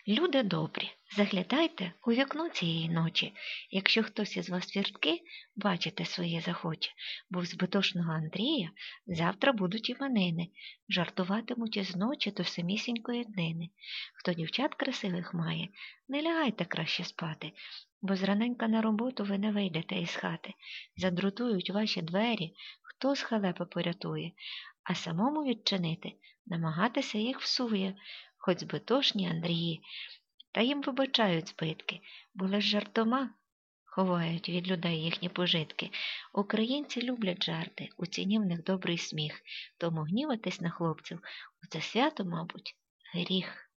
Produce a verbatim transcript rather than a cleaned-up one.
Люди добрі, заглядайте у вікно цієї ночі, якщо хтось із вас віртки бачите своє захоче, бо в збитошного Андрія завтра будуть іменини, жартуватимуть із ночі до самісінької днини. Хто дівчат красивих має, не лягайте краще спати, бо зраненька на роботу ви не вийдете із хати. Задрутують ваші двері, хто з халепи порятує, а самому відчинити намагатися їх всує, хоч збитошні Андрії, та їм вибачають збитки, бо лиш жартома ховають від людей їхні пожитки. Українці люблять жарти, у ціні в них добрий сміх, тому гніватись на хлопців у це свято, мабуть, гріх.